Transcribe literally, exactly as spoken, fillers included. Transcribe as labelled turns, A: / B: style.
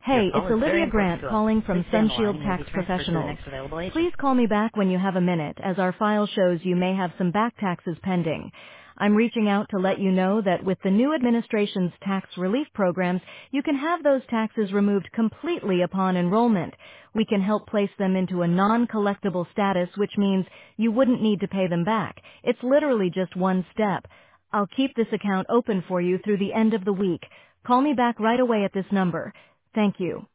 A: Your
B: Hey, it's
A: call is very
B: Olivia
A: important
B: Grant
A: to us.
B: calling
A: Please
B: from
A: stay on the line
B: SunShield
A: and you'll be
B: Tax
A: transferred to the
B: Professionals.
A: next available agent.
B: Please call me back when you have a minute, as our file shows you may have some back taxes pending. I'm reaching out to let you know that with the new administration's tax relief programs, you can have those taxes removed completely upon enrollment. We can help place them into a non-collectible status, which means you wouldn't need to pay them back. It's literally just one step. I'll keep this account open for you through the end of the week. Call me back right away at this number. Thank you.